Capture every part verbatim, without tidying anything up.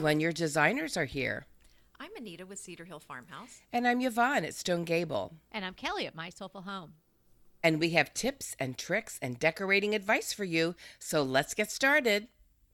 everyone. Your designers are here. I'm Anita with Cedar Hill Farmhouse. And I'm Yvonne at Stone Gable. And I'm Kelly at My Soulful Home. And we have tips and tricks and decorating advice for you. So let's get started.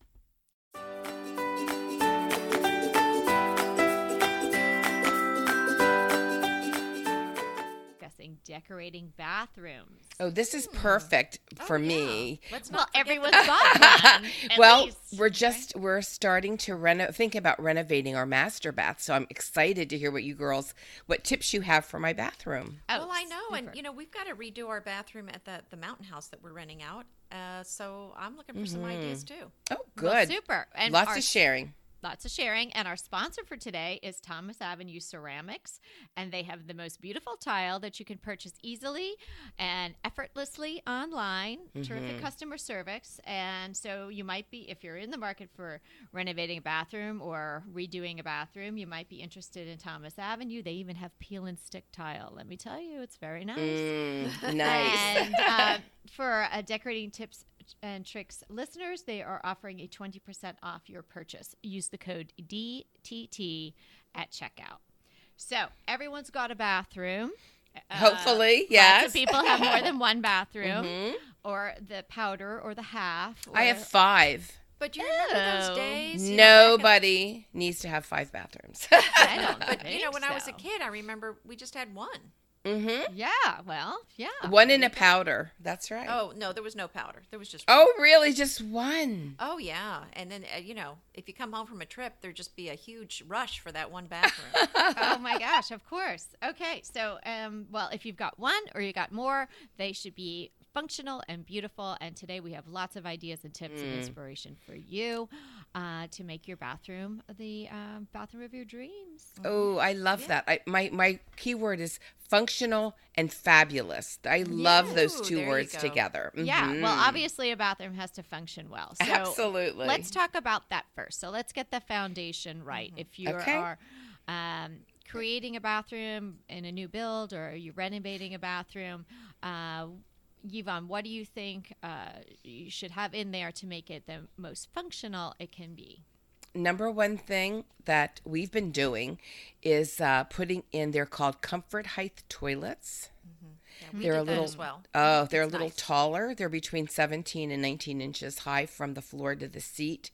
Discussing decorating bathrooms. Oh, this is perfect for Oh, yeah. me. Let's Well, not forget everyone's the- got one. at Well, least, we're just right? we're starting to reno- think about renovating our master bath. So I'm excited to hear what you girls, what tips you have for my bathroom. Oh, Well, I know, and super. you know, we've got to redo our bathroom at the the mountain house that we're renting out. Uh, so I'm looking for some ideas too. Oh, Well, good. super. And Lots our- of sharing. Lots of sharing. And our sponsor for today is Thomas Avenue Ceramics. And they have the most beautiful tile that you can purchase easily and effortlessly online. Terrific customer service. And so you might be, if you're in the market for renovating a bathroom or redoing a bathroom, you might be interested in Thomas Avenue. They even have peel and stick tile. Let me tell you, it's very nice. Mm, nice. And uh, for uh, decorating tips and tricks listeners, they are offering a twenty percent off your purchase. Use the code D T T at checkout. So everyone's got a bathroom. Uh, Hopefully, yes. Lots of people have more than one bathroom, or the powder, or the half. I have or- five. But you remember Oh. those days? you know, back in- Nobody needs to have five bathrooms. I don't But you know, think when I was a so. kid, I remember we just had one. mm-hmm. Yeah, well, yeah. One in a powder. That's right. Oh no, there was no powder. There was just. Oh, really? Just one? Oh yeah, and then uh, you know, if you come home from a trip, there'd just be a huge rush for that one bathroom. Oh my gosh, of course. Okay, so um, well, if you've got one or you got more, they should be functional and beautiful. And today we have lots of ideas and tips and inspiration for you uh, to make your bathroom the um, bathroom of your dreams. Oh, I love that. I, my my keyword is functional and fabulous. I love those Ooh, two there you words go. together. Yeah, well, Mhm. obviously a bathroom has to function well. So Absolutely. let's talk about that first. So let's get the foundation right. If you Okay. are um, creating a bathroom in a new build or you're renovating a bathroom, uh, Yvonne, what do you think uh, you should have in there to make it the most functional it can be? Number one thing that we've been doing is uh, putting in, they're called Comfort Height toilets. Yeah, we They're did a that little, as well. oh, they're a It's little nice. taller. They're between seventeen and nineteen inches high from the floor to the seat.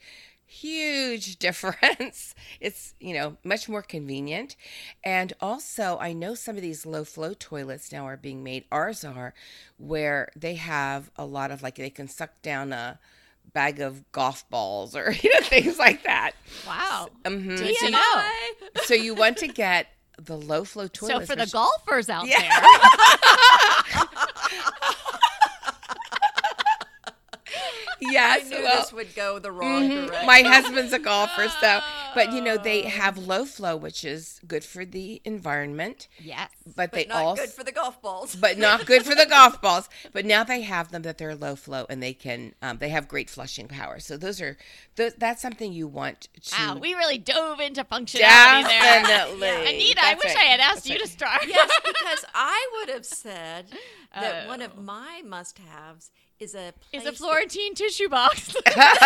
Huge difference. It's, you know, much more convenient. And also, I know some of these low flow toilets now are being made. Ours are, where they have a lot of, like, they can suck down a bag of golf balls or, you know, things like that. Wow. Mhm. Good So to you- know. So you want to get the low flow So toilets. for the which- golfers out Yeah. there, Yes, I knew well, this would go the wrong mhm. direction. My husband's a golfer, so but you know they have low flow, which is good for the environment, yes. but, they but not also good for the golf balls. but not good for the golf balls. But now they have them that they're low flow and they can um, they have great flushing power. So those are th- that's something you want to Wow, we really dove into functionality there. definitely. Anita, I That's wish right. I had asked That's you right. to start. Yes, because I would have said that one Oh. of my must-haves is a Is place a that- Florentine tissue box.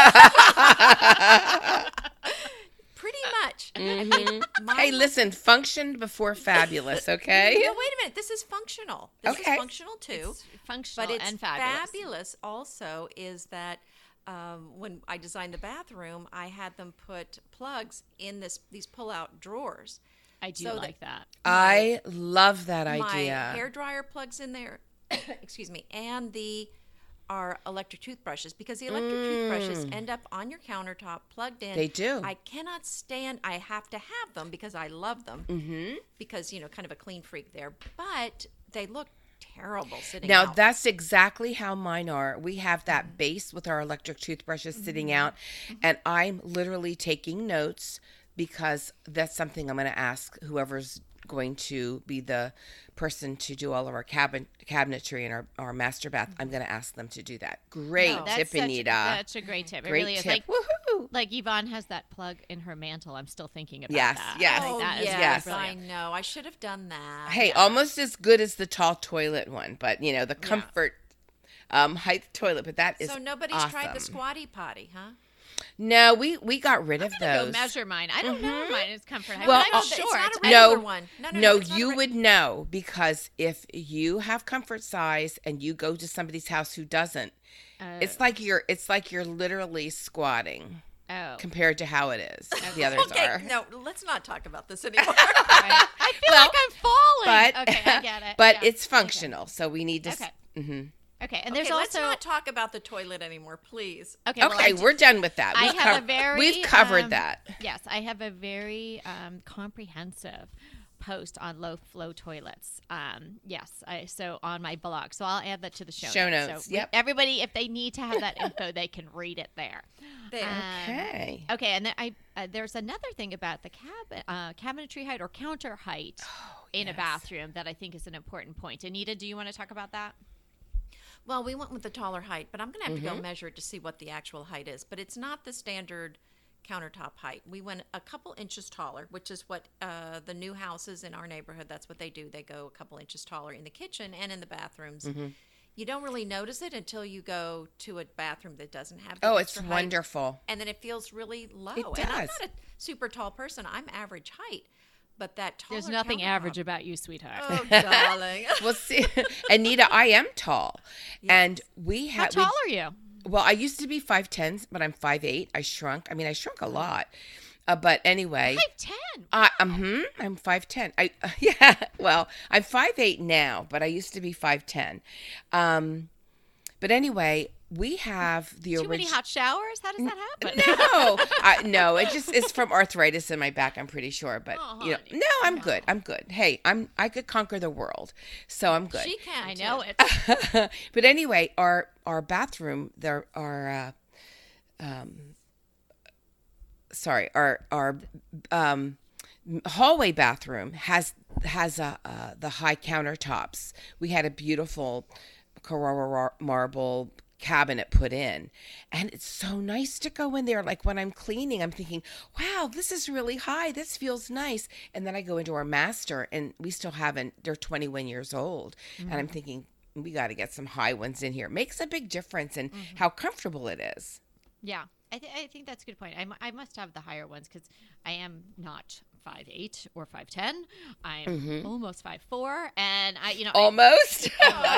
pretty much. I mean, my Hey, listen, function before fabulous, okay? No, wait a minute. This is functional. This Okay. is functional too. Functional but it's and fabulous. fabulous also is that um, when I designed the bathroom, I had them put plugs in this these pull-out drawers. I do So that- like that. I love that idea. My hair dryer plugs in there. Excuse me, and the our electric toothbrushes because the electric toothbrushes end up on your countertop plugged in. Mm. They do. I cannot stand. I have to have them because I love them. Mm-hmm. Because you know, kind of a clean freak there, but they look terrible sitting Now out. that's exactly how mine are. We have that base with our electric toothbrushes sitting out, and I'm literally taking notes because that's something I'm going to ask whoever's going to be the person to do all of our cabin cabinetry and our, our master bath. I'm going to ask them to do that. Great No. tip, That's such, Anita. that's a great tip. It Great really is. tip. Like, Woohoo! like Yvonne has that plug in her mantle. I'm still thinking about Yes, that. yes. Like, Oh that is yes, yes. I brilliant. know. I should have done that. Hey, almost as good as the tall toilet one, but you know the comfort um, height toilet. But that is so nobody's tried the awesome. squatty potty, huh? No, we we got rid of I'm gonna those. go measure mine. I don't know if mine is comfort height. Well, but I'm uh, it's short. not a No. regular one. No, no, No, no, it's not a you re- would know, because if you have comfort size and you go to somebody's house who doesn't, Oh. it's like you're it's like you're literally squatting Oh. compared to how it is. The others Okay, are. no, let's not talk about this anymore. Right. I feel Well, like I'm falling. But okay, I get it. But Yeah. it's functional, so we need to. Okay. Mm-hmm. Okay, and okay, there's let's also not talk about the toilet anymore, please. okay. well, Okay, I we're done with that. I We've, have a cov- very, we've covered um, that. Yes, I have a very um, comprehensive post on low flow toilets. Um, yes, I, so on my blog. So I'll add that to the show, Show notes. notes, So we- yep. everybody, if they need to have that info, they can read it there. There. Um, Okay. Okay, and then I uh, there's another thing about the cab uh, cabinetry height or counter height in a yes. bathroom that I think is an important point. Anita, do you want to talk about that? Well, we went with the taller height, but I'm going to have to Mm-hmm. go measure it to see what the actual height is. But it's not the standard countertop height. We went a couple inches taller, which is what uh, the new houses in our neighborhood, that's what they do. They go a couple inches taller in the kitchen and in the bathrooms. Mm-hmm. You don't really notice it until you go to a bathroom that doesn't have the Oh, it's extra height. wonderful. And then it feels really low. It And I'm does. not a super tall person. I'm average height. But that taller There's nothing countertop- average about you, sweetheart. Oh, darling. Well, see, Anita, I am tall, and we How had. tall are you? Well, I used to be five ten, but I'm five eight. I shrunk. I mean, I shrunk a lot. Uh, but anyway, Five ten. I um, I'm five ten. I uh, yeah. Well, I'm five eight now, but I used to be five ten. Um, but anyway, we have the Too many original. hot showers? How does that happen? No, I, no, it just is from arthritis in my back. I'm pretty sure, but Oh, you know, honey. no, I'm good. I'm good. Hey, I'm I could conquer the world, so I'm good. She can. I too. know it. But anyway, our our bathroom, there our uh, um, sorry, our our um, hallway bathroom has has a uh, the high countertops. We had a beautiful Carrara marble cabinet put in, and it's so nice to go in there. Like when I'm cleaning, I'm thinking, wow, this is really high, this feels nice. And then I go into our master, and we still haven't, they're twenty-one years old, and I'm thinking, we got to get some high ones in here. It makes a big difference in how comfortable it is. Yeah, I, th- I think that's a good point. I, mu- I must have the higher ones because I am not five eight or five ten. I'm almost five four, and I, you know, I- Almost.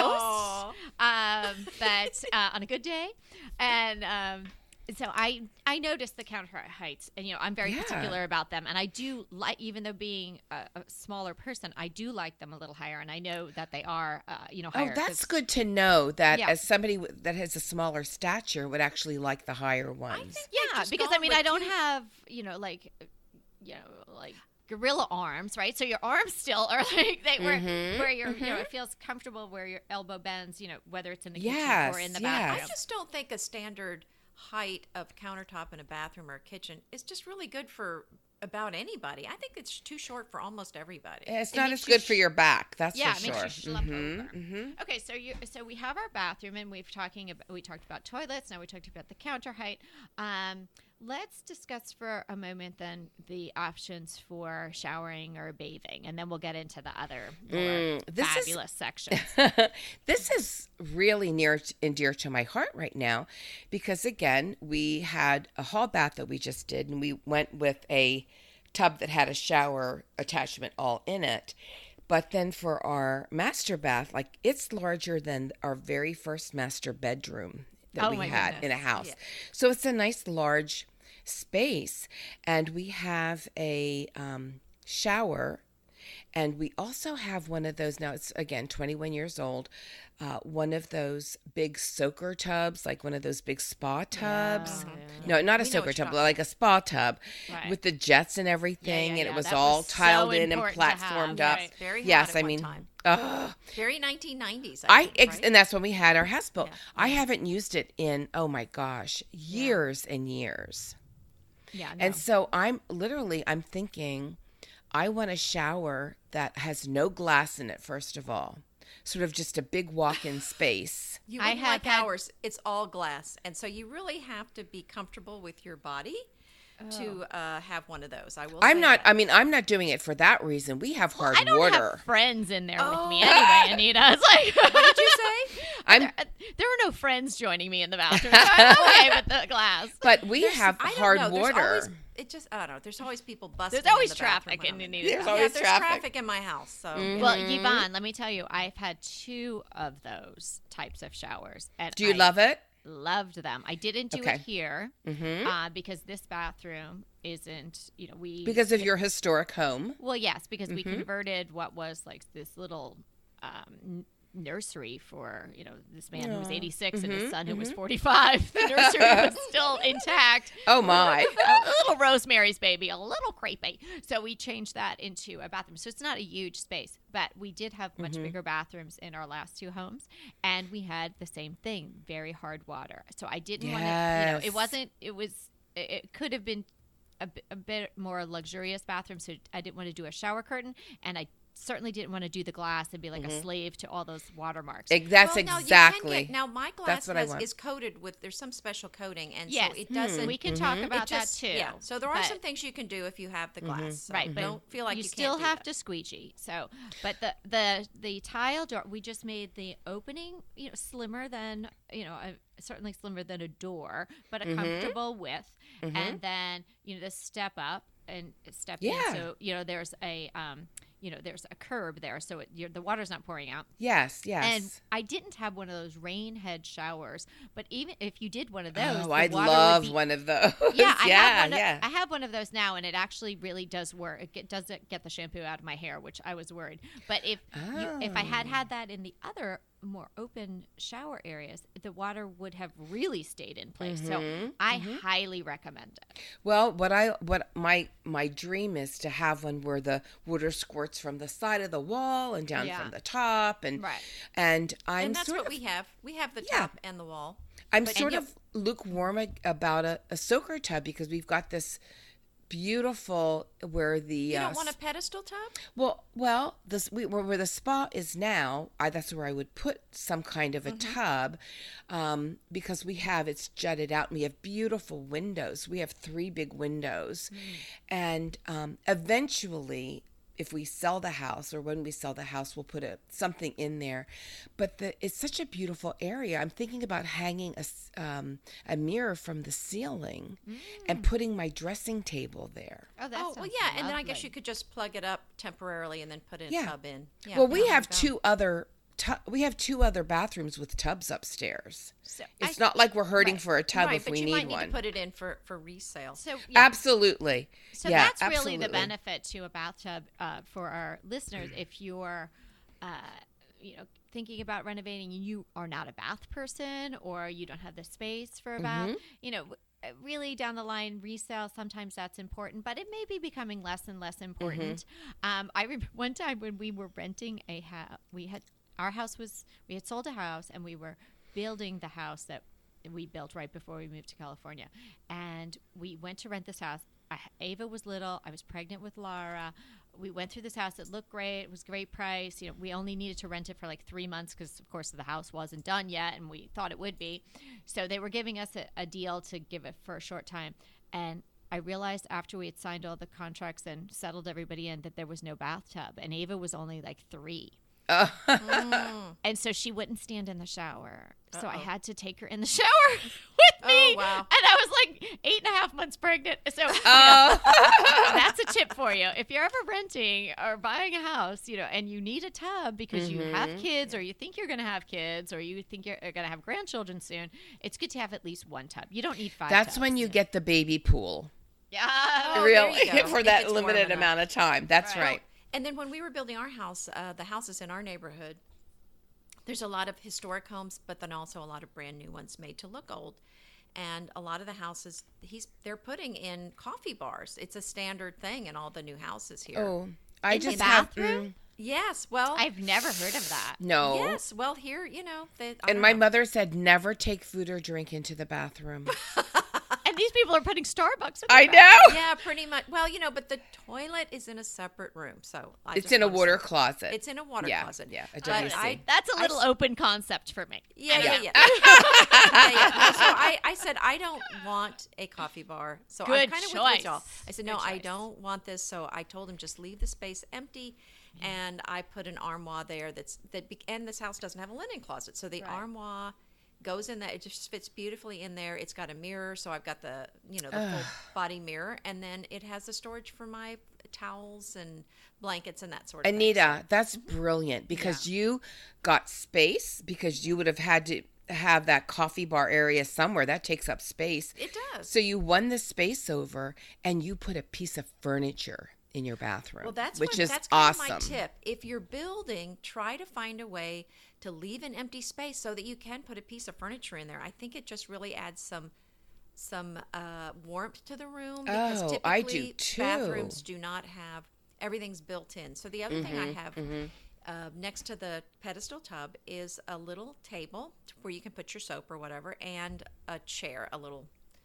Oh. um, but uh, on a good day, and um, so I I noticed the counter heights, and you know I'm very Yeah. particular about them, and I do like, even though being a, a smaller person, I do like them a little higher, and I know that they are uh, you know Oh, higher. that's 'cause- good to know that Yeah. as somebody w- that has a smaller stature would actually like the higher ones. Yeah, just because I gone mean with I don't you. have you know like you know like gorilla arms, right? So your arms still are like they were Mhm, where your you know it feels comfortable where your elbow bends, you know, whether it's in the kitchen Yes, or in the yes. bathroom. I just don't think a standard height of countertop in a bathroom or a kitchen is just really good for about anybody. I think it's too short for almost everybody. It's It not makes as you good for sh- your back. That's Yeah, for it makes sure. you slump Mhm, over. mhm. Okay, so you so we have our bathroom, and we've talking about we talked about toilets. Now we talked about the counter height. Um, let's discuss for a moment then the options for showering or bathing, and then we'll get into the other more Mm, this is- fabulous sections. This is really near and dear to my heart right now because, again, we had a hall bath that we just did, and we went with a tub that had a shower attachment all in it. But then for our master bath, like it's larger than our very first master bedroom that Oh, we my had goodness. in a house. Yeah. So it's a nice large space. And we have a um, shower. And we also have one of those, now it's again twenty-one years old, uh, one of those big soaker tubs, like one of those big spa tubs. No, not a We know soaker what you're tub, talking like a spa tub Right. with the jets and everything. yeah, and yeah. it was That all was so tiled in and important to have, platformed up. right. Very hot yes, at I one mean, time. ugh. Very nineteen nineties. I, I think, ex- right? and that's when we had our house built. Yeah. I haven't used it in, oh my gosh, years and years. Yeah, no. And so I'm literally, I'm thinking, I want a shower that has no glass in it, first of all. Sort of just a big walk-in space. You I wouldn't have like had- ours. It's all glass, and so you really have to be comfortable with your body to uh, have one of those. I will. I'm say not, that. I mean, I'm not doing it for that reason. We have hard I don't water. have friends in there with me Oh. anyway, Anita. It's like What did you say? I'm, there were no friends joining me in the bathroom. So I'm okay with the glass. But we There's- have I don't hard know, there's water. always- it just, I don't know. There's always people busting. There's always in the bathroom traffic when and I'm you in. need There's to. always yeah, there's traffic. traffic in my house. So Mhm. Well, Yvonne, let me tell you, I've had two of those types of showers. And Do you I love it? Loved them. I didn't do Okay. it here Mm-hmm. uh, because this bathroom isn't, you know, we. Because of your historic home. Well, yes, because we Mhm. converted what was like this little um, n- nursery for, you know, this man who was Aw. eighty-six and his Mhm, son who was mhm. forty-five. The nursery was still intact. Oh, my. A little Rosemary's Baby, a little creepy. So we changed that into a bathroom. So it's not a huge space, but we did have much Mhm. bigger bathrooms in our last two homes, and we had the same thing, very hard water. So I didn't want to, you know, Yes. it wasn't, it was, it, it could have been a, bi- a bit more luxurious bathroom, so I didn't want to do a shower curtain, and I certainly didn't want to do the glass and be like a slave to all those watermarks. Ex- That's Well, no, you can exactly. get- now my glass That's what I has, want. is coated with. There's some special coating, and Yes. so it doesn't. we can talk Mhm. about it just, that too. Yeah. So there are but- some things you can do if you have the glass. So Right, but don't feel like you, you can't still do have that. to squeegee. So, but the the the tile door, we just made the opening, you know, slimmer than, you know, a, certainly slimmer than a door, but a Mhm. comfortable width. Mhm. And then, you know, the step up and step Yeah. in. So, you know, there's a um, you know, there's a curb there, so it, you're, the water's not pouring out. Yes, yes. And I didn't have one of those rain head showers, but even if you did one of those, oh, the I'd water would love be one of those. yeah, I yeah, have one. yeah. Of, I have one of those now, and it actually really does work. It get, doesn't get the shampoo out of my hair, which I was worried. But if you, if I had Oh. had that in the other more open shower areas, the water would have really stayed in place. So Mhm, I highly recommend it. Well, what I what my my dream is to have one where the water squirts from the side of the wall and down Yeah. from the top, and Right. and I'm and that's sort what of we have. We have the Yeah. top and the wall. I'm but- sort and of lukewarm a- about a, a soaker tub because we've got this beautiful where the You uh, don't want a pedestal tub? well well this we, where, where the spa is now. I that's where I would put some kind of a tub, um, because we have it's jutted out and we have beautiful windows. We have three big windows, and um, eventually, if we sell the house or when we sell the house, we'll put a something in there. But the, it's such a beautiful area. I'm thinking about hanging a s- um, a mirror from the ceiling and putting my dressing table there. Oh, that Oh, well, sounds yeah. And then I guess lovely. you could just plug it up temporarily and then put a Yeah. tub in. Yeah, well, we yeah, have there you go. two other tu- we have two other bathrooms with tubs upstairs. So, It's I- not like we're hurting right. for a tub right, if but we you need might need one. to put it in for, for resale. So yeah. Absolutely. So yeah, that's really the absolutely. benefit to a bathtub uh, for our listeners. If you're, uh, you know, thinking about renovating, and you are not a bath person, or you don't have the space for a bath, Mhm. you know, uh, really down the line, resale, sometimes that's important, but it may be becoming less and less important. Um, I remember one time when we were renting a house, we had our house was we had sold a house, and we were building the house that we built right before we moved to California, and we went to rent this house. I, Ava was little. I was pregnant with Laura. We went through this house. It looked great. It was a great price. You know, we only needed to rent it for like three months because, of course, the house wasn't done yet, and we thought it would be. So they were giving us a, a deal to give it for a short time. And I realized after we had signed all the contracts and settled everybody in that there was no bathtub, and Ava was only like three. Mm. And so she wouldn't stand in the shower. So I Uh-oh. had to take her in the shower with me. Oh, wow. And I was like eight and a half months pregnant. So you know, Oh. that's a tip for you. If you're ever renting or buying a house, you know, and you need a tub because you have Mhm. kids, or you think you're going to have kids, or you think you're going to have grandchildren soon, it's good to have at least one tub. You don't need five That's tubs. when you get the baby pool. Yeah. Oh, there really, you go. for If that it's warm limited enough. amount of time. That's Right. right. And then when we were building our house, uh, the houses in our neighborhood, there's a lot of historic homes, but then also a lot of brand new ones made to look old. And a lot of the houses, he's they're putting in coffee bars. It's a standard thing in all the new houses here. Oh, I In the just have bathroom? mm, Yes, well, I've never heard of that. no. yes, well, here, you know, they, I And don't my know. mother said never take food or drink into the bathroom. And these people are putting Starbucks in I the bath- know. Yeah, pretty much. Well, you know, but the toilet is in a separate room, so I It's just in a wanna water say- closet. It's in a water yeah, closet. Yeah, a But W C. I- That's a I little s- open concept for me. Yeah, yeah, Yeah. yeah. yeah, yeah. No, so I, I said I don't want a coffee bar. So I'm Good kind of choice. with y'all. I said no, Good I choice. don't want this. So I told him just leave the space empty, and I put an armoire there. That's that. Be, and this house doesn't have a linen closet, so the Right. armoire goes in that. It just fits beautifully in there. It's got a mirror, so I've got the you know the full body mirror, and then it has the storage for my towels and blankets and that sort of Anita, thing. So- that's brilliant because you got space because you would have had to have that coffee bar area somewhere. That takes up space. It does. So you won the space over and you put a piece of furniture in your bathroom, Well, that's which what, is that's kind awesome. of my tip. If you're building, try to find a way to leave an empty space so that you can put a piece of furniture in there. I think it just really adds some some uh, warmth to the room because Oh, typically I do too. bathrooms do not have everything's built in. So the other thing I Mm-hmm, have uh, next to the pedestal tub is a little table where you can put your soap or whatever, and a chair, a little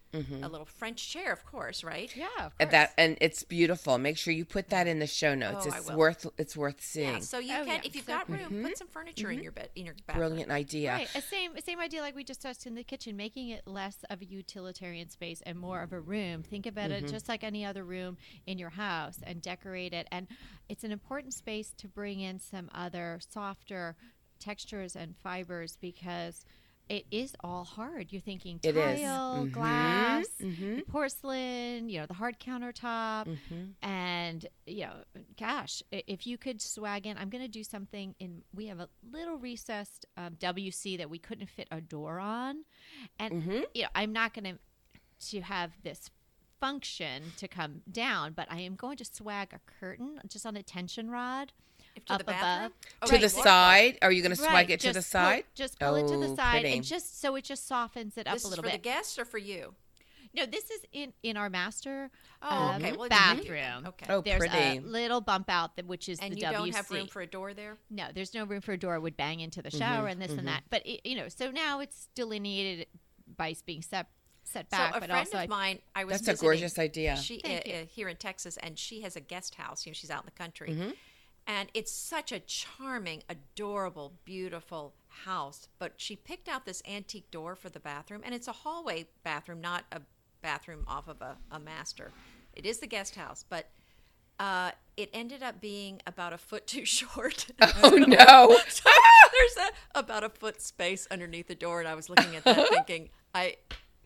a little French chair, of course, right? Yeah, of And course. that and it's beautiful. Make sure you put that in the show notes. Oh, I it's will. worth it's worth seeing. Yeah, so you Oh, can, yeah. if you've So- got room, put some furniture in your bed, in your bathroom. Brilliant idea. Right, a same same idea like we discussed in the kitchen, making it less of a utilitarian space and more of a room. Think about Mm-hmm. it just like any other room in your house and decorate it. And it's an important space to bring in some other softer textures and fibers because it is all hard. You're thinking It is. tile, Mhm, glass, mhm. porcelain, you know, the hard countertop. Mm-hmm. And, you know, gosh, i- if you could swag in, I'm going to do something in, we have a little recessed um, W C that we couldn't fit a door on. And, Mm-hmm. you know, I'm not going to, to have this function to come down, but I am going to swag a curtain just on a tension rod. If to Up the bathroom? above. To Okay, the what- side? Are you going to swag Right, it to the just pull- side? just pull it to the Oh, side pretty. and just so it just softens it up This a is little for bit. the guests or for you? No, this is in, in our master Oh, um, okay. Well, it's bathroom. Okay. Oh, There's pretty. a little bump out that which is and the you W C. don't have room for a door there? No, there's no room for a door. It would bang into the Mm-hmm, shower and this and that. But it, you know, so now it's delineated by being set set back. so a but friend also, of I- mine, I was That's a visiting- gorgeous idea. She uh, Thank you. uh, here in Texas, and she has a guest house. You know, she's out in the country, Mm-hmm. and it's such a charming, adorable, beautiful house. But she picked out this antique door for the bathroom, and it's a hallway bathroom, not a bathroom off of a, a master. It is the guest house, but uh, it ended up being about a foot too short. Oh no! So there's a, about a foot space underneath the door, and I was looking at that thinking, I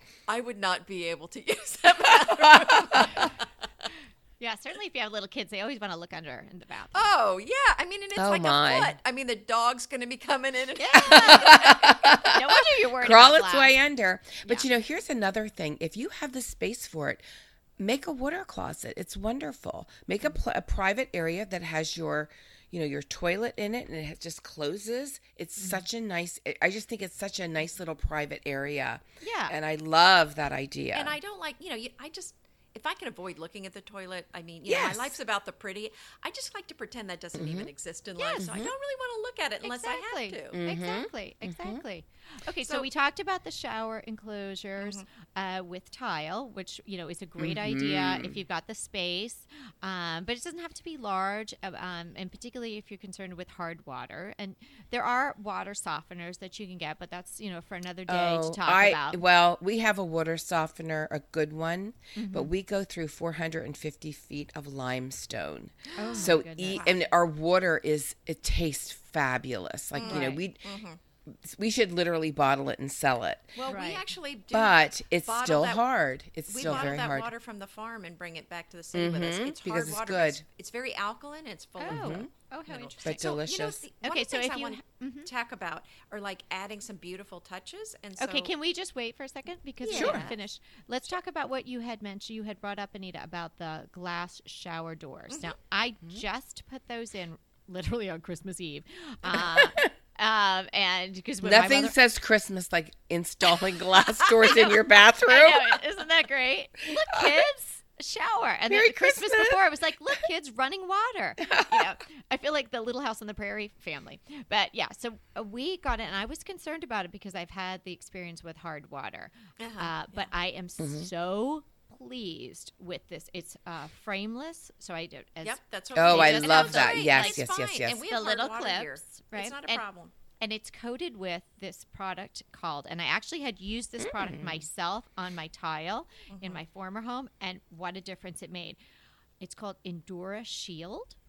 I would not be able to use that bathroom. yeah, certainly if you have little kids, they always want to look under in the bathroom. Oh, yeah. I mean, and it's Oh, like my. a foot. I mean, the dog's going to be coming in and No wonder you're worried Crawl about its glass. way under. But Yeah. you know, here's another thing. If you have the space for it, make a water closet. It's wonderful. Make a, pl- a private area that has your, you know, your toilet in it, and it just closes. It's Mm-hmm. such a nice. I just think it's such a nice little private area. Yeah. And I love that idea. And I don't like, you know, you, I just, if I can avoid looking at the toilet, I mean, you know, Yes. my life's about the pretty. I just like to pretend that doesn't even exist in life. Yes. So I don't really want to look at it unless exactly. I have to. Mm-hmm. Exactly. Exactly. Okay, so, So- we talked about the shower enclosures uh, with tile, which you know is a great idea if you've got the space, um, but it doesn't have to be large. uh, Um, and particularly if you're concerned with hard water, and there are water softeners that you can get, but that's you know for another day Oh, to talk I, about. Well, we have a water softener, a good one, Mm-hmm. but we go through four hundred fifty feet of limestone. Oh, my so goodness. e- and our water is it tastes fabulous. Like you know Right. we we should literally bottle it and sell it. Well, Right. we actually do. But it's bottle still that- hard. It's we still bottle very that hard. water from the farm and bring it back to the city with us. Mhm, It's because hard it's water. good. But it's, it's very alkaline. It's full Oh, of oh, how minerals. interesting. But So, delicious. You know, the, one Okay, of the so things if I you- want to talk about are like adding some beautiful touches. And so, Okay, can we just wait for a second because we Sure. haven't finished? Let's talk about what you had mentioned. You had brought up, Anita, about the glass shower doors. Now, I just put those in literally on Christmas Eve, uh, um, and because when Nothing my mother, says Christmas like installing glass doors in your bathroom. I know, isn't that great? Look, kids, a shower, and Merry then Christmas Christmas. before it was like, look, kids, running water. You know, I feel like the Little House on the Prairie family. But yeah, so uh, we got it, and I was concerned about it because I've had the experience with hard water. Uh-huh, Uh, but I am Mm-hmm. so pleased with this. It's uh, frameless, so I do. As Yep, that's what Oh, we I did. And love it's that. great. Yes, It's yes, yes, fine. yes. And we The have hard little water here. clips, right? It's not a And- problem. and it's coated with this product called, and I actually had used this Mm. product myself on my tile in my former home, and what a difference it made. It's called Endura Shield.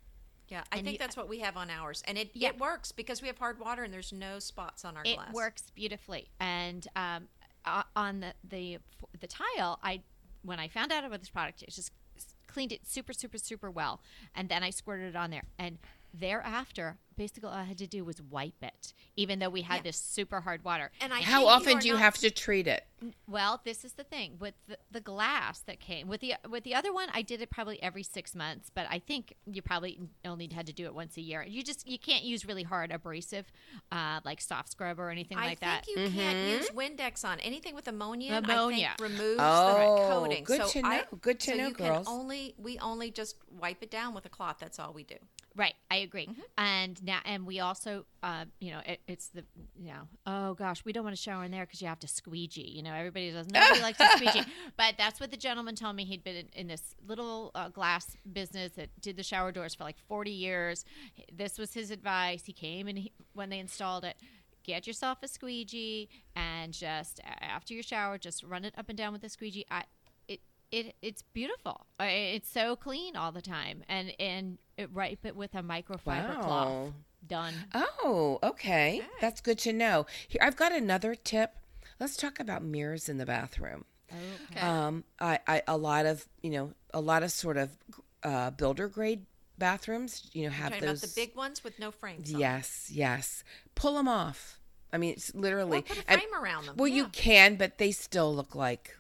Yeah, I And think you- that's what we have on ours, and it Yeah. it works because we have hard water and there's no spots on our It glass. works beautifully. And um, o- on the, the the tile, I when I found out about this product, it just cleaned it super, super, super well. And then I squirted it on there. And thereafter, basically all I had to do was wipe it, even though we had Yeah. this super hard water. And I How think often are do you not- have to treat it? Well, this is the thing with the, the glass that came with the with the other one. I did it probably every six months, but I think you probably only had to do it once a year. You just you can't use really hard abrasive, uh, like soft scrub or anything I like think that. you can't use Windex on anything with ammonia. in, Ammonia. I think removes Oh, the coating. good so to know. I, Good to so know, you girls. Can only we only just wipe it down with a cloth. That's all we do. Right, I agree. Mm-hmm. And now, and we also, uh, you know, it, it's the, you know, oh gosh, we don't want to shower in there because you have to squeegee. You know, everybody does. Nobody likes to squeegee, but that's what the gentleman told me. He'd been in, in this little uh, glass business that did the shower doors for like forty years. This was his advice. He came and he, when they installed it. Get yourself a squeegee and just a- after your shower, just run it up and down with the squeegee. I, it, it, it's beautiful. I- It's so clean all the time, and and it, wipe it with a microfiber cloth. Wow. Done. Oh, okay. Okay. That's good to know. Here, I've got another tip. Let's talk about mirrors in the bathroom. Okay. Um, I, I, a lot of, you know, a lot of sort of uh, builder grade bathrooms, you know, have Talking those. about the big ones with no frames. on. Yes, yes. Pull them off. I mean, it's literally. Or put a and- frame around them. well, yeah. you can, but they still look like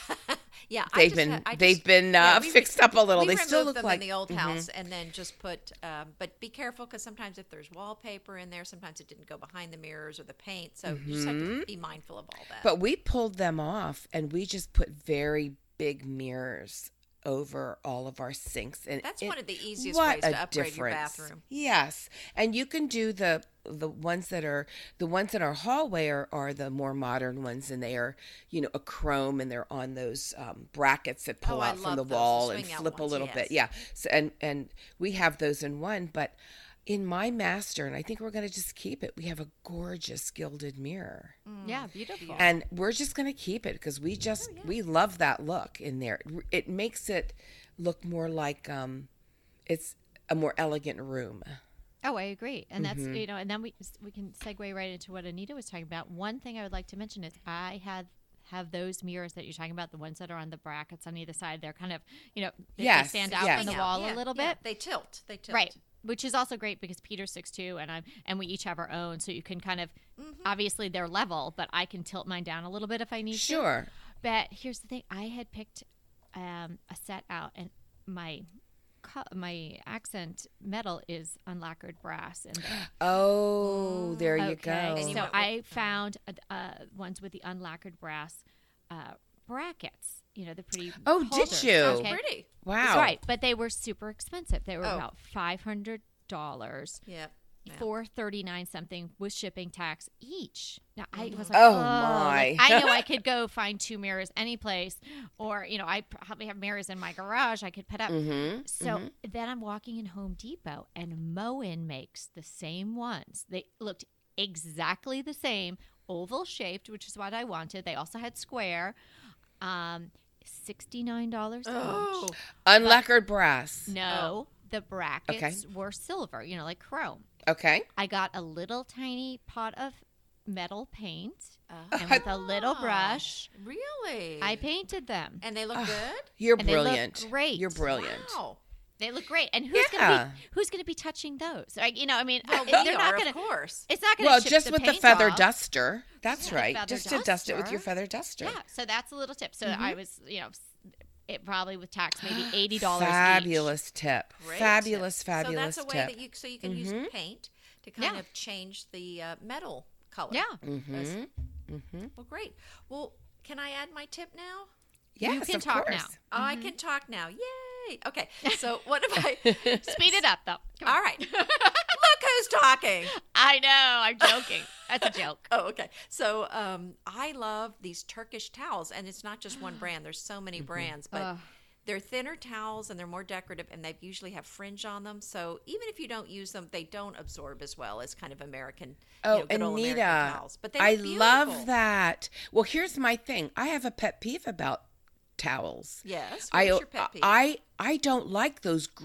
Yeah, I they've just been had- I they've just- been yeah, uh, we re- fixed up a little. we They still removed look them like in the old Mhm. house, and then just put. Um, but be careful because sometimes if there's wallpaper in there, sometimes it didn't go behind the mirrors or the paint. So you just have to be mindful of all that. Mm-hmm. But we pulled them off and we just put very big mirrors over all of our sinks, and That's it- one of the easiest what ways a to upgrade your difference. bathroom. Yes, and you can do the the ones that are the ones in our hallway are, are the more modern ones, and they are, you know, a chrome, and they're on those um, brackets that pull Oh, I out from love the those, the wall and swing out flip a ones, little yes. bit. Yeah, so and and we have those in one, but in my master, and I think we're going to just keep it. We have a gorgeous gilded mirror. yeah, beautiful. And we're just going to keep it because we just we love that look in there. It, it makes it look more like um, it's a more elegant room. Oh, I agree, and that's Mm-hmm. you know, and then we we can segue right into what Anita was talking about. One thing I would like to mention is I had have those mirrors that you're talking about, the ones that are on the brackets on either side. They're kind of you know they, Yes, they stand out yes. from the Yeah, wall yeah, a little yeah. bit. They tilt. They tilt. Right, which is also great because Peter's six two, and I'm and we each have our own, so you can kind of obviously they're level, but I can tilt mine down a little bit if I need to. Sure. But here's the thing: I had picked um, a set out, and my co- my accent metal is unlacquered brass, and Oh, there you okay, go. And you so went with- I found uh, uh, ones with the unlacquered brass uh, brackets. You know, the pretty. Oh, did holders, you? That's Okay? pretty. Wow. That's right, but they were super expensive. They were Oh. about five hundred dollars. Yep. Yeah. Four thirty nine something with shipping tax each. Now I was like, Oh, oh, my. like, I know I could go find two mirrors any place, or you know, I probably have mirrors in my garage I could put up. Mm-hmm. So then I'm walking in Home Depot, and Moen makes the same ones. They looked exactly the same, oval shaped, which is what I wanted. They also had square. Um, sixty nine dollars Oh. each. Unlacquered brass. No, the brackets were silver. You know, like chrome. Okay. I got a little tiny pot of metal paint, Oh. and with a little brush, Really? I painted them. And they look good. You're And they look brilliant. great. You're brilliant. Wow. They look great. And who's Yeah. gonna be who's gonna be touching those? Like, you know, I mean, Well, it- we they're are, not gonna. of course. It's not gonna. Well, chip just the with the paint feather off. duster. That's Yeah, the right. feather Just to dust it with duster. your feather duster. Yeah, so that's a little tip. So Mm-hmm. I was, you know, s- it probably with tax maybe eighty dollars. Fabulous tip. Great Fabulous, tip. fabulous So that's a way tip. that you so you can use paint to kind Yeah. of change the uh, metal color. Yeah, Mm-hmm. Well, great. Well, can I add my tip now? Yes, can of talk course. now. I can talk now. Yay! Okay. So what if I? speed it up though. Come on. All right. Look who's talking. I know. I'm joking. That's a joke. Oh, okay. So um, I love these Turkish towels, and it's not just one brand. There's so many brands, but Ugh. they're thinner towels and they're more decorative, and they usually have fringe on them. So even if you don't use them, they don't absorb as well as kind of American. Oh, you know, good old Anita, American towels. But they I look beautiful. love that. Well, here's my thing. I have a pet peeve about towels. Yes. What's I, your pet peeve? I I don't like those great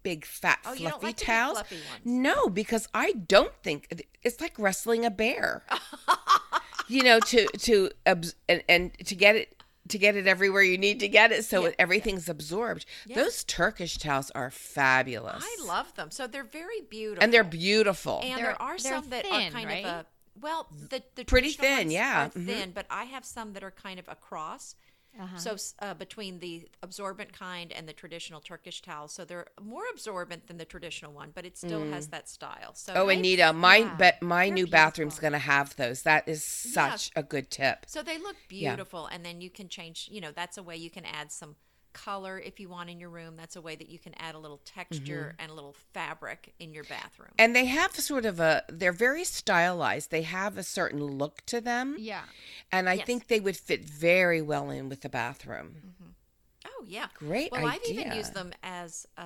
big fat Oh, fluffy you don't like the big towels. fluffy ones. No, because I don't think it's like wrestling a bear. you know, to to abs- and, and to get it to get it everywhere you need to get it, so Yeah, it, everything's absorbed. Yeah. Those Turkish towels are fabulous. I love them. So they're very beautiful. and they're beautiful. And They're- there are they're some that thin, are kind right? of a well, the the Pretty traditional thin, ones yeah. are Mhm. thin, but I have some that are kind of a cross. Uh-huh. So uh, between the absorbent kind and the traditional Turkish towel, so they're more absorbent than the traditional one, but it still has that style. So Oh, they- Anita, my yeah, bet my they're new bathroom's beautiful. going to have those. That is such a good tip. So they look beautiful, and then you can change. You know, that's a way you can add some color if you want in your room. That's a way that you can add a little texture and a little fabric in your bathroom. And they have sort of a, they're very stylized. They have a certain look to them. Yeah. And I Yes. think they would fit very well in with the bathroom. Oh yeah, Great Well, I've even idea. used them as a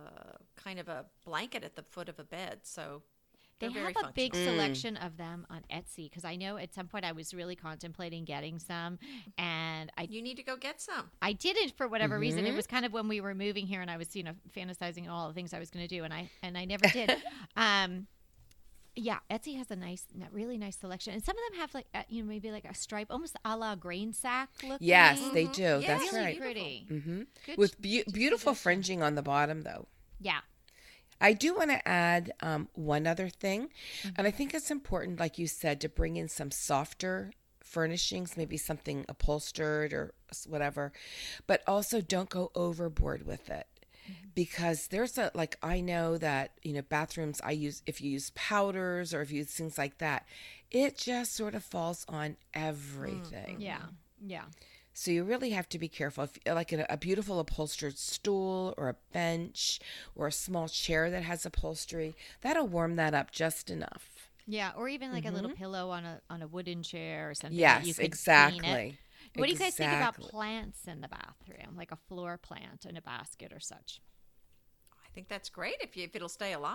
kind of a blanket at the foot of a bed. So They they're very have a big functional. selection of them on Etsy because I know at some point I was really contemplating getting some, and I You need to go get some. I didn't for whatever reason. Mm-hmm. It was kind of when we were moving here, and I was you know fantasizing all the things I was going to do, and I and I never did. um, yeah, Etsy has a nice, really nice selection, and some of them have like uh, you know maybe like a stripe, almost a la grain sack look. Yes, they Mhm. do. Yeah, That's really right. pretty. hmm Good With ch- beau- good beautiful suggestion. fringing on the bottom, though. Yeah. I do want to add um, one other thing. Mm-hmm. And I think it's important, like you said, to bring in some softer furnishings, maybe something upholstered or s- whatever. But also don't go overboard with it. Mm-hmm. Because there's a, like, I know that, you know, bathrooms, I use, if you use powders or if you use things like that, it just sort of falls on everything. Yeah. Yeah. So you really have to be careful. If like a, a beautiful upholstered stool or a bench or a small chair that has upholstery, that'll warm that up just enough. Yeah. Or even like a little pillow on a on a wooden chair or something. that Yes, you could clean it. exactly. What do you guys think about Exactly. plants in the bathroom, like a floor plant in a basket or such? I think that's great if you if it'll stay alive.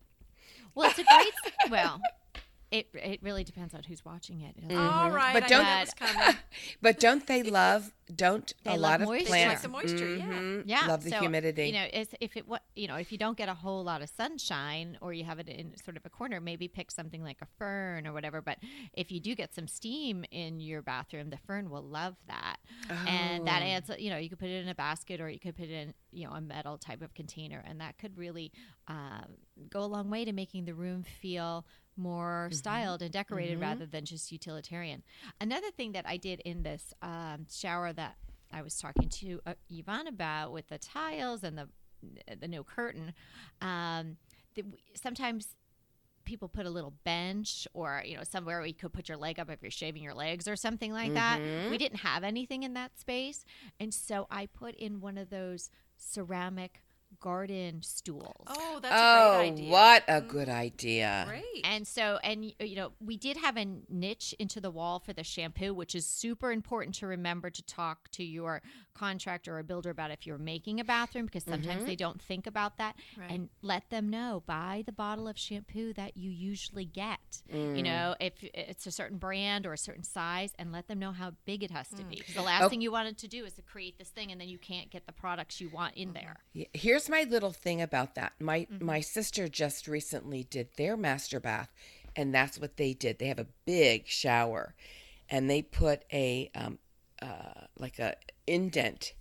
Well, it's a great. well, it it really depends on who's watching it. It doesn't- All right, But I don't- knew that was coming. But don't they love, don't They a love lot of moisture. plants. They like the moisture, yeah. Mhm, Yeah, Love the so, humidity. You know, it's, if it what you know, if you don't get a whole lot of sunshine, or you have it in sort of a corner, maybe pick something like a fern or whatever. But if you do get some steam in your bathroom, the fern will love that, and that Oh. adds. You know, you could put it in a basket, or you could put it in you know a metal type of container, and that could really uh, go a long way to making the room feel more styled and decorated rather than just utilitarian. Another thing that I did in this um, shower that I was talking to uh, Yvonne about with the tiles and the the no curtain, um, that we, sometimes people put a little bench or you know somewhere where you could put your leg up if you're shaving your legs or something like that. We didn't have anything in that space, and so I put in one of those ceramic garden stools. Oh, that's a Oh, great idea. what a good idea. Great. And so, and y- you know, we did have a niche into the wall for the shampoo, which is super important to remember to talk to your contractor or builder about if you're making a bathroom, because sometimes they don't think about that. Right. And let them know, buy the bottle of shampoo that you usually get. You know, if it's a certain brand or a certain size, and let them know how big it has to be. 'Cause the last Oh. thing you wanted to do is to create this thing, and then you can't get the products you want in there. Yeah, here's my little thing about that. My my sister just recently did their master bath, and that's what they did. They have a big shower, and they put a um uh like a indent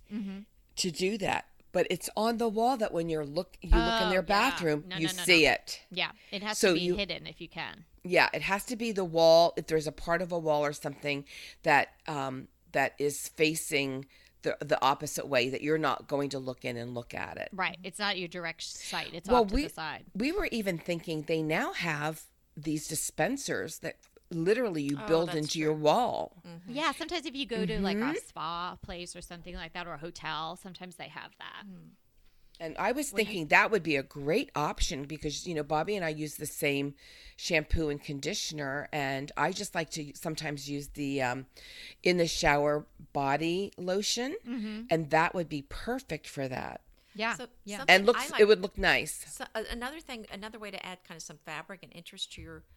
to do that. But it's on the wall that when you're look you look in Oh, their yeah. bathroom, No, you no, no, see no. it. Yeah, it has So to be you- hidden if you can. Yeah, it has to be the wall. If there's a part of a wall or something that um that is facing the the opposite way, that you're not going to look in and look at it. Right. It's not your direct sight. It's Well, off to we the side. we were even thinking they now have these dispensers that literally you Oh, build that's into true. your wall. Yeah, sometimes if you go to like Mm-hmm. a spa place or something like that, or a hotel, sometimes they have that. And I was thinking that would be a great option because, you know, Bobby and I use the same shampoo and conditioner. And I just like to sometimes use the um, in the shower body lotion. Mm-hmm. And that would be perfect for that. Yeah, So yeah. something And looks, I like- it would look nice. So, uh, another thing, another way to add kind of some fabric and interest to your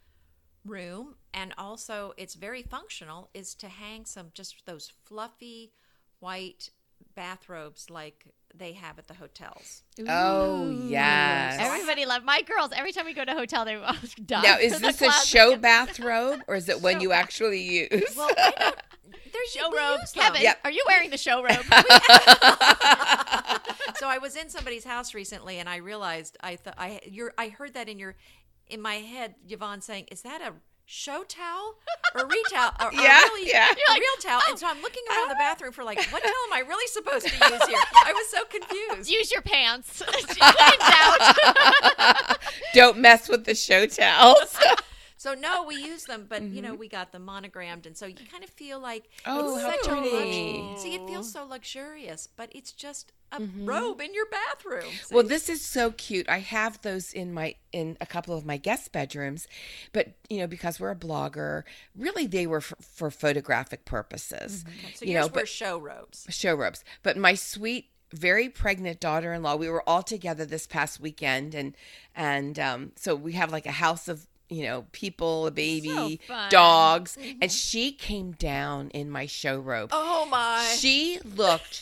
room, and also it's very functional, is to hang some just those fluffy white bathrobes like they have at the hotels. Oh, Ooh. yes. Everybody love my girls. Every time we go to a hotel, they die. Now, is this a show bathrobe or is it one you actually use? Well, I don't. There's show we robe? use them. Kevin, Yep. are you wearing the show robe? So I was in somebody's house recently, and I realized I thought I you're I heard that in your in my head, Yvonne saying, "Is that a show towel or retowel or, or Yeah, really yeah. a like, real towel?" oh. And so I'm looking around the bathroom for like, what towel am I really supposed to use here? I was so confused. Use your pants. She cleans out. Don't mess with the show towels. So no, we use them, but you know, we got them monogrammed, and so you kind of feel like Oh, it's how such a pretty. luxury. See, it feels so luxurious, but it's just a robe in your bathroom. See? Well, this is so cute. I have those in my in a couple of my guest bedrooms, but you know, because we're a blogger, really they were for, for photographic purposes. so you yours know, were but show robes. show robes. But my sweet, very pregnant daughter-in-law, we were all together this past weekend, and and um, so we have like a house of you know people, a baby, fun. dogs, and she came down in my show robe. Oh my! She looked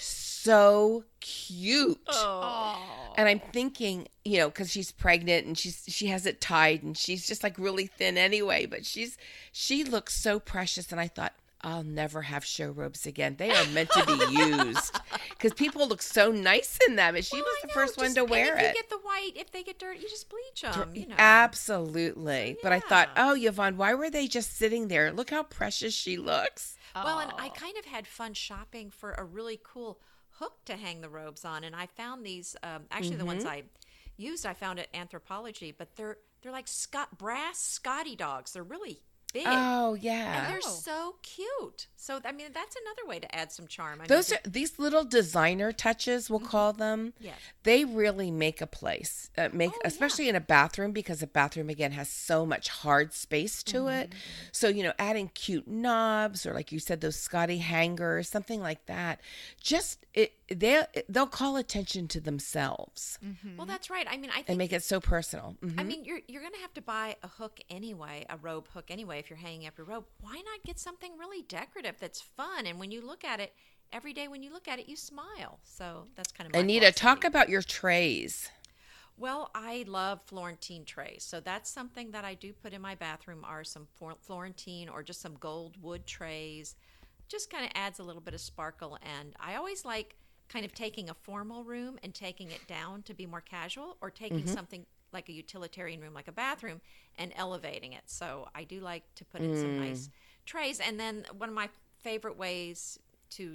so cute. Oh. And I'm thinking, you know, because she's pregnant and she's she has it tied and she's just like really thin anyway. But she's she looks so precious, and I thought I'll never have show robes again. They are meant to be used because people look so nice in them, and she Well, was I the know, first one just- to wear and if it. you get the white, if they get dirty, you just bleach them. You know. Absolutely. But I thought, Yeah. oh, Yvonne, why were they just sitting there? Look how precious she looks. Well, and I Oh. kind of had fun shopping for a really cool hook to hang the robes on, and I found these. Um, actually, the ones I used, I found at Anthropology, but they're they're like Scott brass Scotty dogs. They're really big. Oh, And yeah. they're Oh. so cute. So I mean, that's another way to add some charm. I Those mean, are these little designer touches, we'll call them. Yes. They really make a place, uh, make Oh, yeah. especially in a bathroom, because a bathroom again has so much hard space to it. So you know, adding cute knobs or like you said, those Scotty hangers, something like that. Just it, they they'll call attention to themselves well, that's right. I mean, I and think. make it so personal. Mhm. I mean, you're you're gonna have to buy a hook anyway, a robe hook anyway, if you're hanging up your robe. Why not get something really decorative that's fun, and when you look at it every day, when you look at it, you smile. So that's kind of my Anita, talk philosophy. about your trays. Well, I love Florentine trays, so that's something that I do put in my bathroom. Are some Flor- Florentine or just some gold wood trays. Just kind of adds a little bit of sparkle, and I always like kind of taking a formal room and taking it down to be more casual, or taking something like a utilitarian room, like a bathroom, and elevating it. So I do like to put in some nice trays, and then one of my favorite ways to,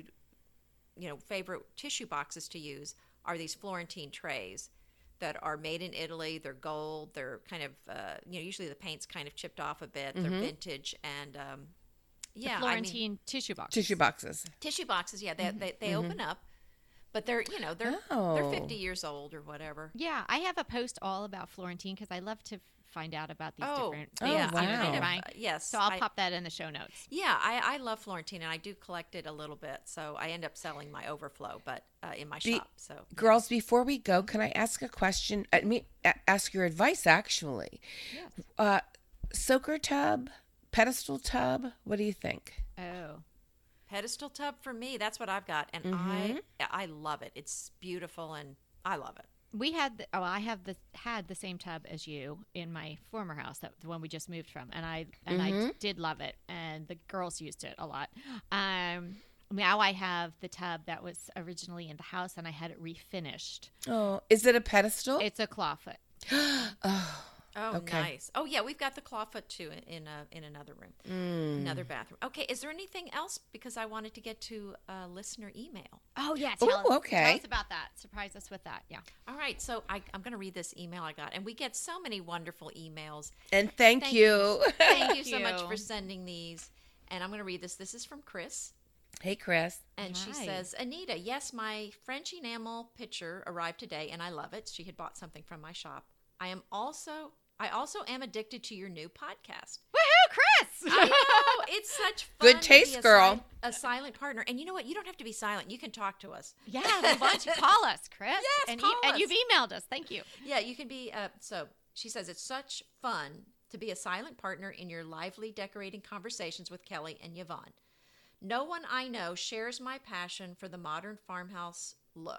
you know, favorite tissue boxes to use are these Florentine trays that are made in Italy. They're gold. They're kind of, uh, you know, usually the paint's kind of chipped off a bit. They're vintage, and um, yeah, the I mean, Florentine tissue box. Tissue boxes. tissue boxes. Yeah, they they, they open up, but they're you know they're Oh. they're fifty years old or whatever. Yeah, I have a post all about Florentine because I love to find out about these Oh, different Oh, things. yeah, that I you're wow. kind of, buying. uh, yes. So I'll I- pop that in the show notes. Yeah, I, I love Florentine, and I do collect it a little bit. So I end up selling my overflow, but uh, in my Be- shop. So Girls, before we go, can I ask a question? I mean, a- ask your advice, actually. Uh, soaker tub, pedestal tub, what do you think? Oh. pedestal tub for me, that's what I've got, and Mm-hmm. I I love it. It's beautiful, and I love it. We had, the, oh, I have the had the same tub as you in my former house, that the one we just moved from, and I and Mm-hmm. I did love it, and the girls used it a lot. Um, now I have the tub that was originally in the house, and I had it refinished. Oh, is it a pedestal? It's a clawfoot. Oh, Okay. nice. Oh, yeah, we've got the clawfoot too in in, a, in another room, Mm. another bathroom. Okay, is there anything else? Because I wanted to get to a listener email. Oh yeah, Ooh, tell, us, okay. tell us about that. Surprise us with that. Yeah. All right, so I, I'm going to read this email I got, and we get so many wonderful emails. And thank, Thank you. Thank you so much you. for sending these. And I'm going to read this. This is from Chris. Hey, Chris. And she Hi. says, Anita, yes, my French enamel pitcher arrived today, and I love it. She had bought something from my shop. I am also, I also am addicted to your new podcast. Woohoo, Chris! I know, it's such fun. Good to taste, be a girl. sil- a silent partner, and you know what? You don't have to be silent. You can talk to us. Yeah, well, why don't you call us, Chris? Yes, and, call and us. you've emailed us. Thank you. Yeah, you can be. Uh, so she says it's such fun to be a silent partner in your lively decorating conversations with Kelly and Yvonne. No one I know shares my passion for the modern farmhouse look.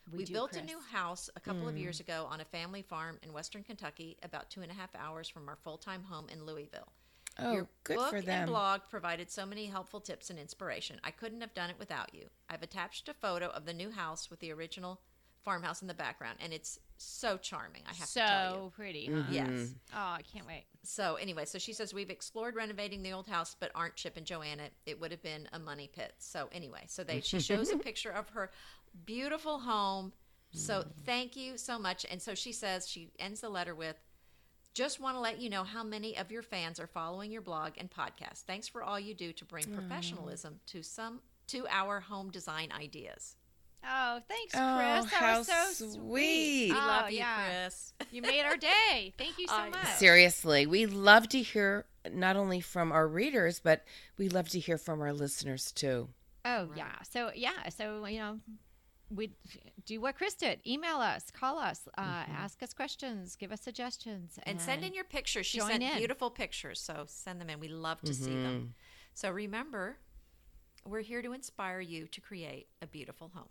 We We do, built a Chris. new house a couple of years ago on a family farm in western Kentucky, about two and a half hours from our full-time home in Louisville. Oh, Your good book for them. and blog provided so many helpful tips and inspiration. I couldn't have done it without you. I've attached a photo of the new house with the original farmhouse in the background, and it's so charming, I have so to tell you. pretty, huh? Yes. Oh, I can't wait. So anyway, so she says, we've explored renovating the old house, but aren't Chip and Joanna. It would have been a money pit. So anyway, so they she shows a picture of her beautiful home. So thank you so much. And so she says, she ends the letter with, just want to let you know how many of your fans are following your blog and podcast. Thanks for all you do to bring professionalism to some to our home design ideas. Oh, thanks, Chris. Oh, that how was so sweet. sweet. We Oh, love you, yeah. Chris. You made our day. Thank you so I know. much. Seriously, we love to hear not only from our readers, but we love to hear from our listeners too. Oh, yeah. So, yeah. So, you know, we do what Chris did. Email us, call us, uh, ask us questions, give us suggestions. And send in your pictures. She join sent in. beautiful pictures, so send them in. We love to see them. So remember, we're here to inspire you to create a beautiful home.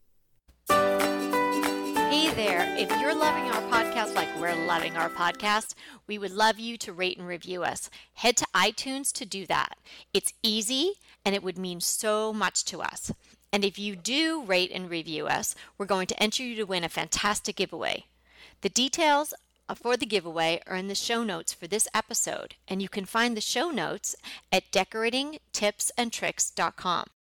Hey there, if you're loving our podcast like we're loving our podcast, we would love you to rate and review us. Head to iTunes to do that. It's easy and it would mean so much to us. And if you do rate and review us, we're going to enter you to win a fantastic giveaway. The details for the giveaway are in the show notes for this episode, and you can find the show notes at decorating tips and tricks dot com.